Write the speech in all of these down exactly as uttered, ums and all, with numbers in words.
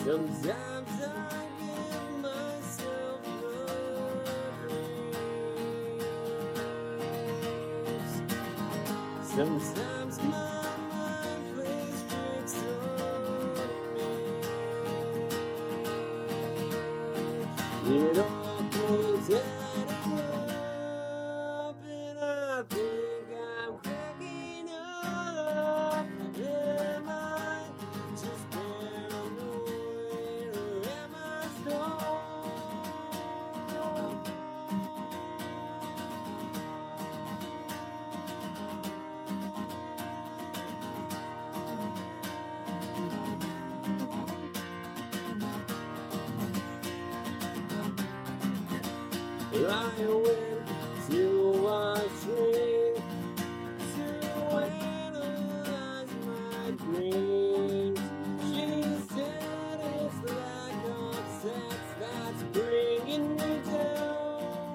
Sometimes I give myself the grace. Sometimes my mind plays tricks on me. It all keeps adding up, and I think I'm cracking up. Am I just paranoid, or am I stoned? I went to a shrink to analyze my dreams. She said it's lack of sex that's bringing me down.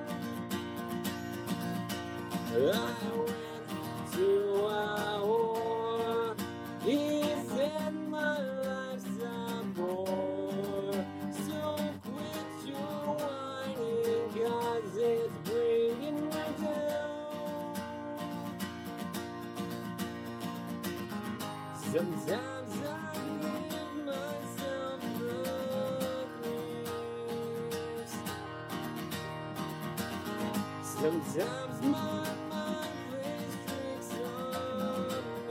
I went to a whore. He said my life's a bore. So quit your whining, 'cause it's bringing me down. Sometimes I give myself the grace. Sometimes my mind plays tricks on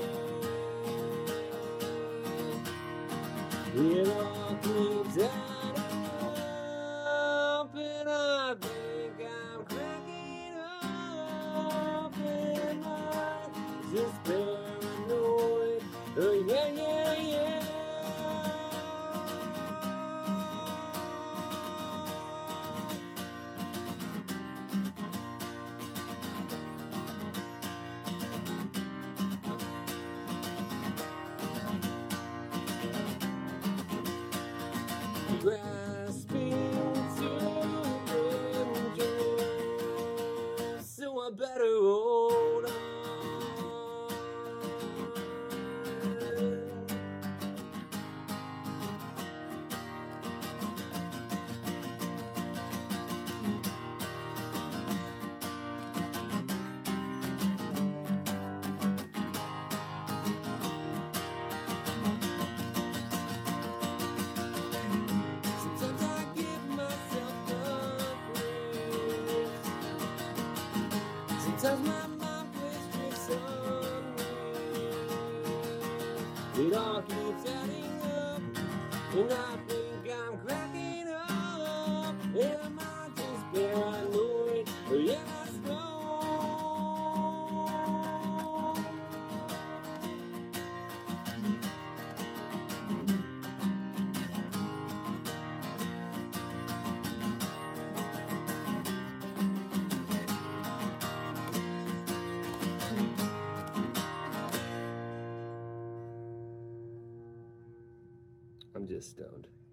me. It all keeps adding up, and I think I'm cracking up. Am I just paranoid? Oh yeah, yeah, yeah. Grasping to endure, so I better hold on. Sometimes I give myself the grace. Sometimes my mind plays tricks on me. It all keeps adding up, and I think I'm cracking up. Am I just paranoid, or am I stoned? I'm just stoned.